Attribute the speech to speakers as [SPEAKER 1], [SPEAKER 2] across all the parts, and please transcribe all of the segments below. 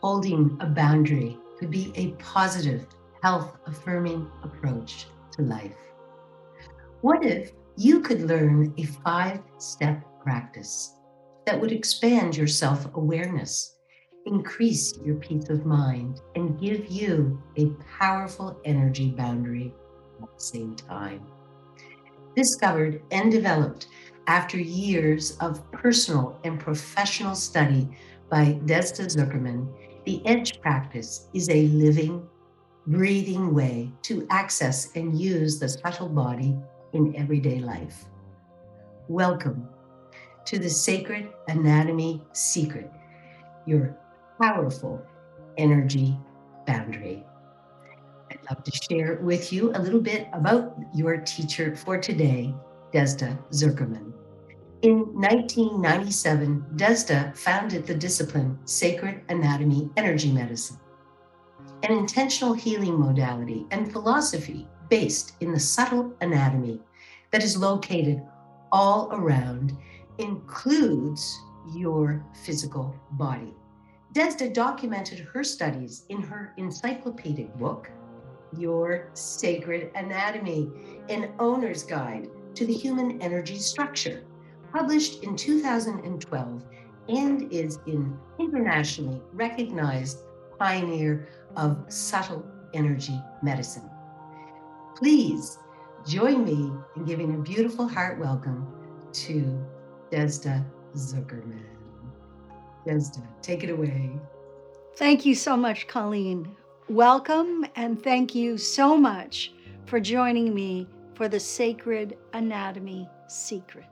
[SPEAKER 1] holding a boundary could be a positive, health-affirming approach to life. What if you could learn a 5-step practice that would expand your self-awareness, increase your peace of mind, and give you a powerful energy boundary at the same time? Discovered and developed after years of personal and professional study by Desda Zuckerman, the Edge practice is a living, breathing way to access and use the subtle body in everyday life. Welcome to the Sacred Anatomy Secret, your powerful energy boundary. I'd love to share with you a little bit about your teacher for today, Desda Zuckerman. In 1997, Desda founded the discipline Sacred Anatomy Energy Medicine, an intentional healing modality and philosophy based in the subtle anatomy that is located all around, includes your physical body. Desda documented her studies in her encyclopedic book, Your Sacred Anatomy, an owner's guide to the human energy structure, published in 2012, and is an internationally recognized pioneer of subtle energy medicine. Please join me in giving a beautiful heart welcome to Desda Zuckerman. Desda, take it away.
[SPEAKER 2] Thank you so much, Colleen. Welcome, and thank you so much for joining me for the Sacred Anatomy Secret.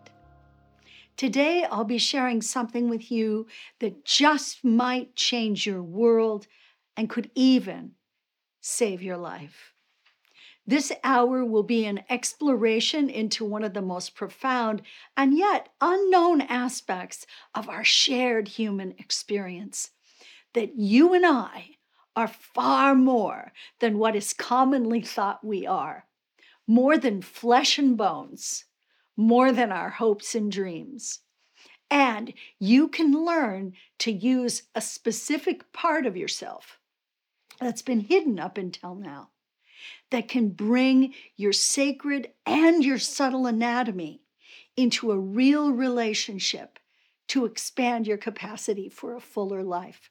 [SPEAKER 2] Today, I'll be sharing something with you that just might change your world and could even save your life. This hour will be an exploration into one of the most profound and yet unknown aspects of our shared human experience, that you and I are far more than what is commonly thought we are, more than flesh and bones, more than our hopes and dreams. And you can learn to use a specific part of yourself that's been hidden up until now, that can bring your sacred and your subtle anatomy into a real relationship to expand your capacity for a fuller life.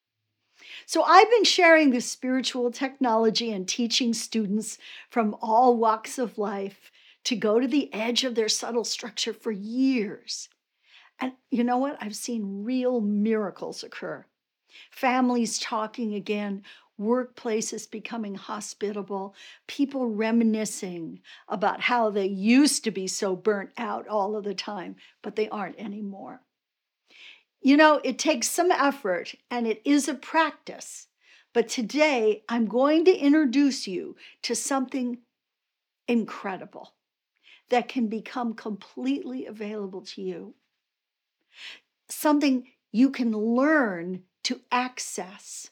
[SPEAKER 2] So I've been sharing this spiritual technology and teaching students from all walks of life to go to the edge of their subtle structure for years. And you know what? I've seen real miracles occur. Families talking again, workplaces becoming hospitable, people reminiscing about how they used to be so burnt out all of the time, but they aren't anymore. You know, it takes some effort and it is a practice. But today I'm going to introduce you to something incredible that can become completely available to you. Something you can learn to access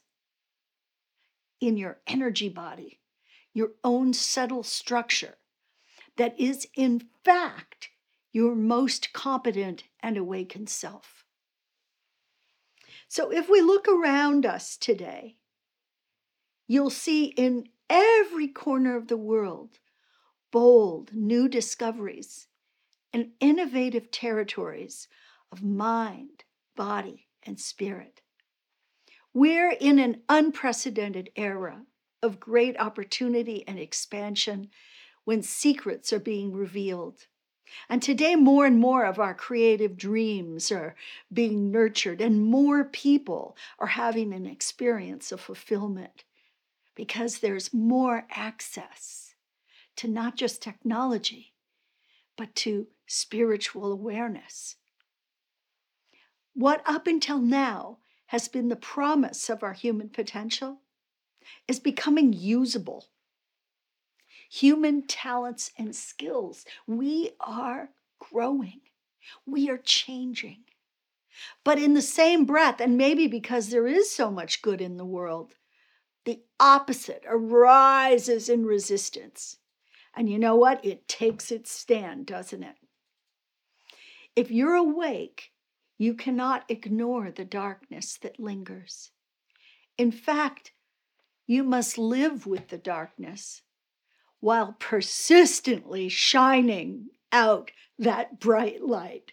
[SPEAKER 2] in your energy body, your own subtle structure that is in fact your most competent and awakened self. So if we look around us today, you'll see in every corner of the world bold new discoveries and innovative territories of mind, body, and spirit. We're in an unprecedented era of great opportunity and expansion when secrets are being revealed. And today, more and more of our creative dreams are being nurtured, and more people are having an experience of fulfillment because there's more access to not just technology, but to spiritual awareness. What up until now has been the promise of our human potential is becoming usable. Human talents and skills, we are growing, we are changing. But in the same breath, and maybe because there is so much good in the world, the opposite arises in resistance. And you know what? It takes its stand, doesn't it? If you're awake, you cannot ignore the darkness that lingers. In fact, you must live with the darkness while persistently shining out that bright light.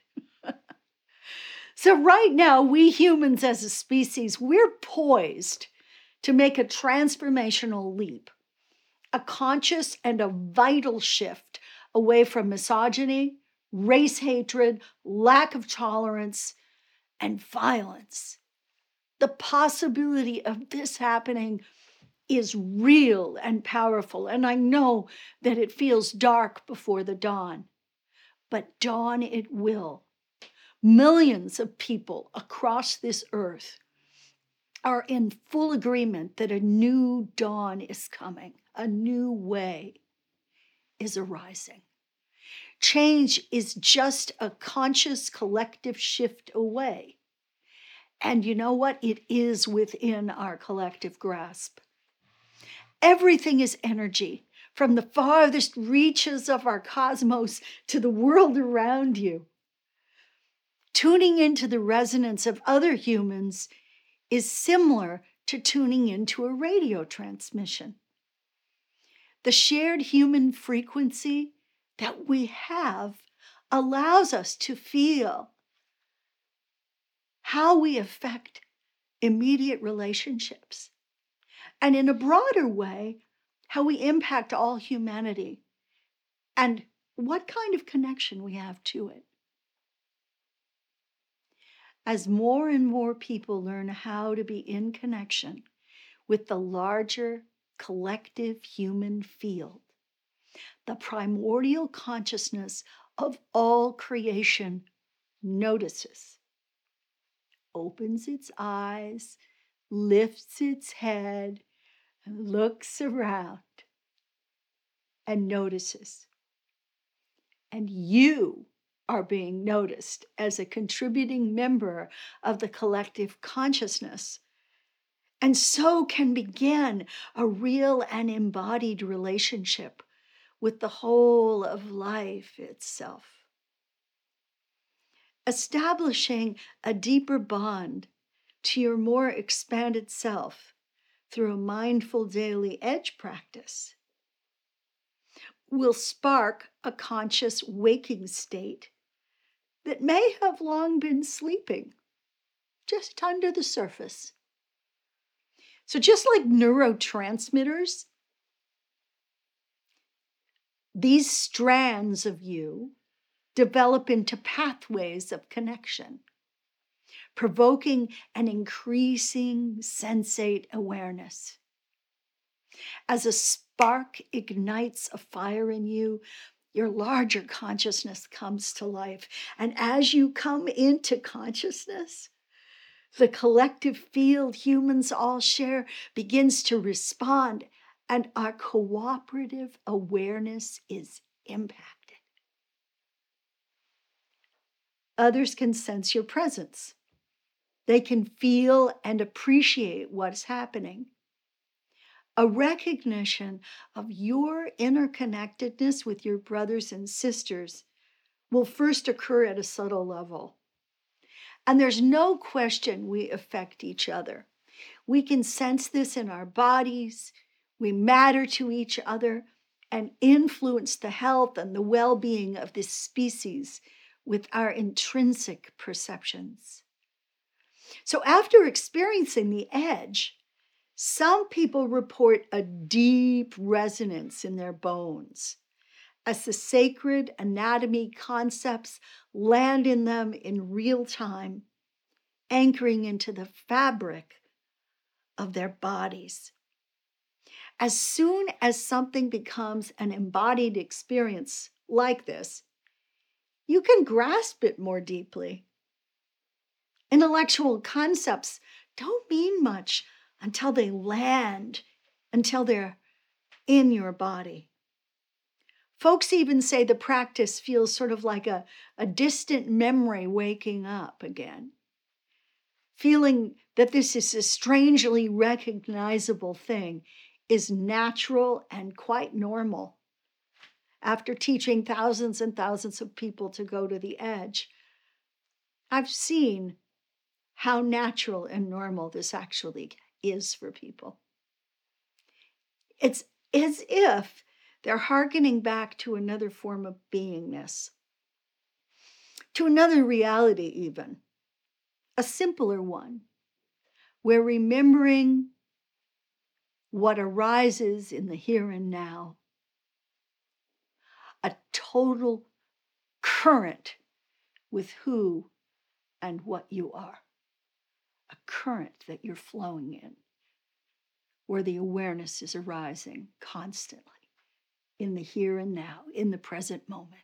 [SPEAKER 2] So right now, we humans as a species, we're poised to make a transformational leap, a conscious and a vital shift away from misogyny, race hatred, lack of tolerance, and violence. The possibility of this happening is real and powerful, and I know that it feels dark before the dawn, but dawn it will. Millions of people across this earth are in full agreement that a new dawn is coming, a new way is arising. Change is just a conscious collective shift away. And you know what? It is within our collective grasp. Everything is energy, from the farthest reaches of our cosmos to the world around you. Tuning into the resonance of other humans is similar to tuning into a radio transmission. The shared human frequency that we have allows us to feel how we affect immediate relationships, and in a broader way, how we impact all humanity and what kind of connection we have to it. As more and more people learn how to be in connection with the larger collective human field, the primordial consciousness of all creation notices, opens its eyes, lifts its head, and looks around and notices. And you are being noticed as a contributing member of the collective consciousness, and so can begin a real and embodied relationship with the whole of life itself. Establishing a deeper bond to your more expanded self through a mindful daily edge practice will spark a conscious waking state that may have long been sleeping just under the surface. So just like neurotransmitters, these strands of you develop into pathways of connection, provoking an increasing sensate awareness. As a spark ignites a fire in you, your larger consciousness comes to life. And as you come into consciousness, the collective field humans all share begins to respond, and our cooperative awareness is impacted. Others can sense your presence. They can feel and appreciate what's happening. A recognition of your interconnectedness with your brothers and sisters will first occur at a subtle level. And there's no question we affect each other. We can sense this in our bodies. We matter to each other and influence the health and the well-being of this species with our intrinsic perceptions. So after experiencing the edge, some people report a deep resonance in their bones as the sacred anatomy concepts land in them in real time, anchoring into the fabric of their bodies. As soon as something becomes an embodied experience like this, you can grasp it more deeply. Intellectual concepts don't mean much until they land, until they're in your body. Folks even say the practice feels sort of like a distant memory waking up again. Feeling that this is a strangely recognizable thing is natural and quite normal. After teaching thousands and thousands of people to go to the edge, I've seen how natural and normal this actually is for people. It's as if they're hearkening back to another form of beingness, to another reality even, a simpler one, where remembering what arises in the here and now, a total current with who and what you are, a current that you're flowing in, where the awareness is arising constantly in the here and now, in the present moment.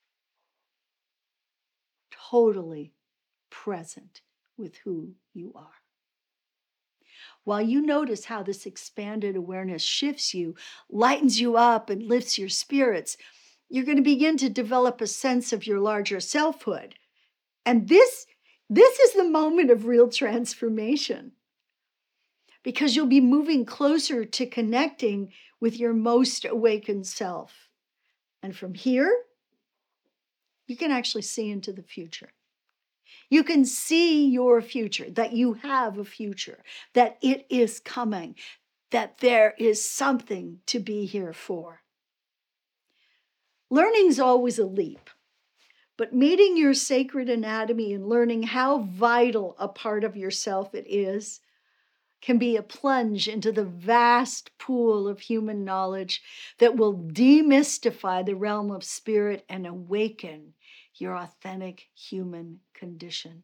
[SPEAKER 2] Totally present with who you are. While you notice how this expanded awareness shifts you, lightens you up, and lifts your spirits, you're going to begin to develop a sense of your larger selfhood. And this is the moment of real transformation, because you'll be moving closer to connecting with your most awakened self. And from here, you can actually see into the future. You can see your future, that you have a future, that it is coming, that there is something to be here for. Learning's always a leap, but meeting your sacred anatomy and learning how vital a part of yourself it is can be a plunge into the vast pool of human knowledge that will demystify the realm of spirit and awaken your authentic human condition.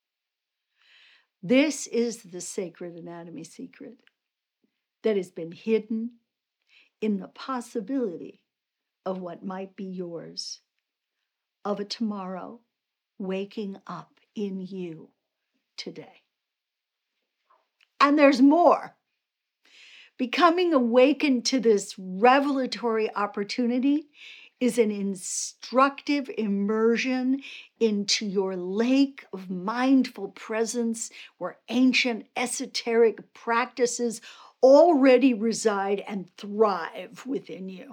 [SPEAKER 2] This is the sacred anatomy secret that has been hidden in the possibility of what might be yours, of a tomorrow waking up in you today. And there's more. Becoming awakened to this revelatory opportunity is an instructive immersion into your lake of mindful presence where ancient esoteric practices already reside and thrive within you.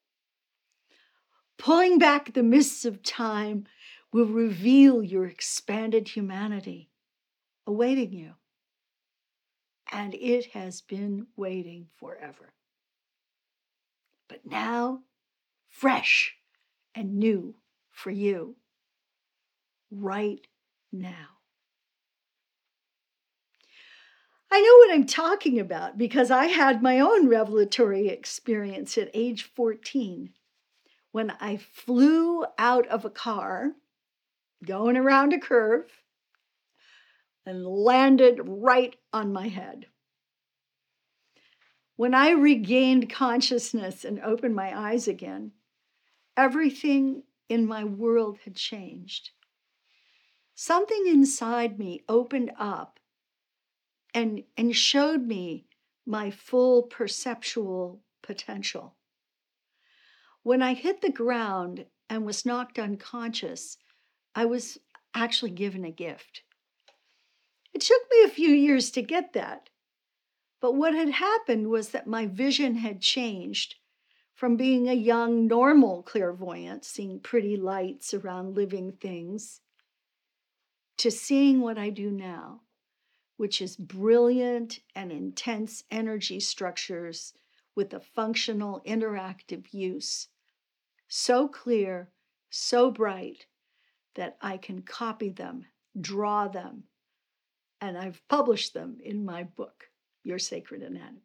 [SPEAKER 2] Pulling back the mists of time will reveal your expanded humanity awaiting you. And it has been waiting forever. But now, fresh and new for you, right now. I know what I'm talking about because I had my own revelatory experience at age 14 when I flew out of a car going around a curve and landed right on my head. When I regained consciousness and opened my eyes again, everything in my world had changed. Something inside me opened up and showed me my full perceptual potential. When I hit the ground and was knocked unconscious, I was actually given a gift. It took me a few years to get that. But what had happened was that my vision had changed from being a young, normal clairvoyant, seeing pretty lights around living things, to seeing what I do now, which is brilliant and intense energy structures with a functional, interactive use. So clear, so bright, that I can copy them, draw them, and I've published them in my book, Your Sacred Anatomy.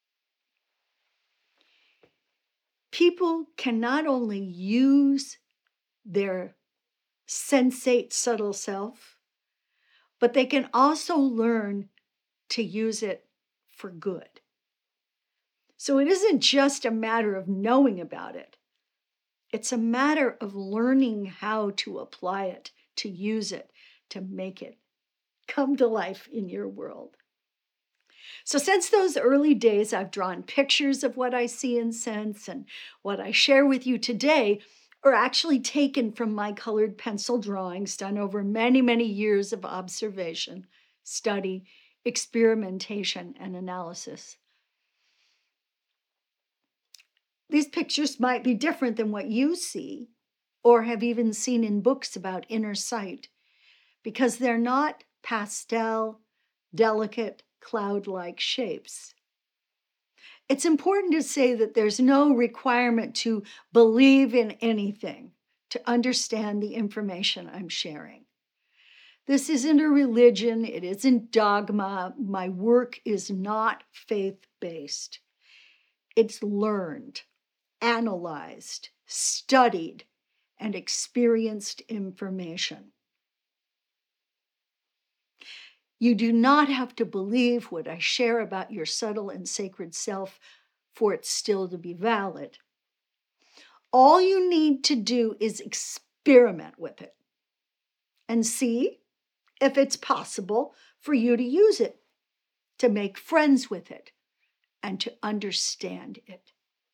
[SPEAKER 2] People can not only use their sensate subtle self, but they can also learn to use it for good. So it isn't just a matter of knowing about it. It's a matter of learning how to apply it, to use it, to make it come to life in your world. So since those early days, I've drawn pictures of what I see and sense, and what I share with you today are actually taken from my colored pencil drawings done over many, many years of observation, study, experimentation, and analysis. These pictures might be different than what you see or have even seen in books about inner sight, because they're not pastel, delicate, cloud-like shapes. It's important to say that there's no requirement to believe in anything to understand the information I'm sharing. This isn't a religion, it isn't dogma. My work is not faith-based. It's learned, analyzed, studied, and experienced information. You do not have to believe what I share about your subtle and sacred self for it still to be valid. All you need to do is experiment with it and see if it's possible for you to use it, to make friends with it, and to understand it.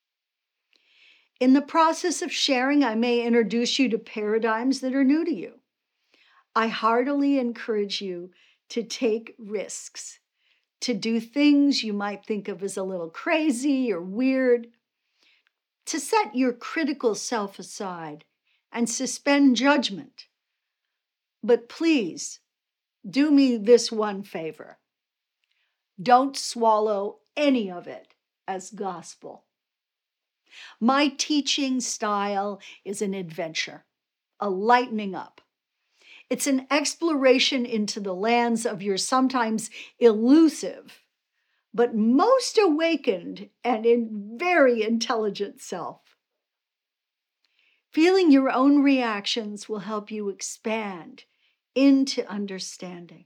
[SPEAKER 2] In the process of sharing, I may introduce you to paradigms that are new to you. I heartily encourage you to take risks, to do things you might think of as a little crazy or weird, to set your critical self aside and suspend judgment. But please, do me this one favor. Don't swallow any of it as gospel. My teaching style is an adventure, a lightening up. It's an exploration into the lands of your sometimes elusive, but most awakened and very intelligent self. Feeling your own reactions will help you expand into understanding.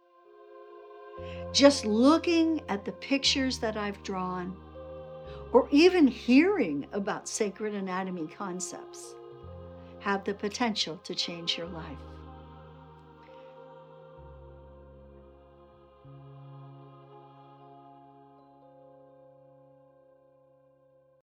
[SPEAKER 2] Just looking at the pictures that I've drawn, or even hearing about sacred anatomy concepts, have the potential to change your life.